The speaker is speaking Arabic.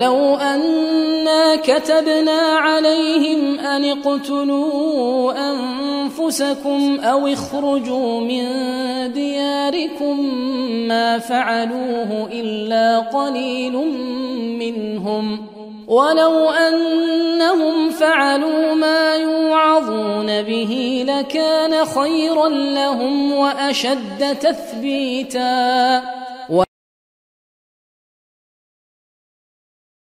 لو أنا كتبنا عليهم أن اقتلوا أنفسكم أو اخرجوا من دياركم ما فعلوه إلا قليل منهم، ولو أنهم فعلوا ما يوعظون به لكان خيرا لهم وأشد تثبيتا.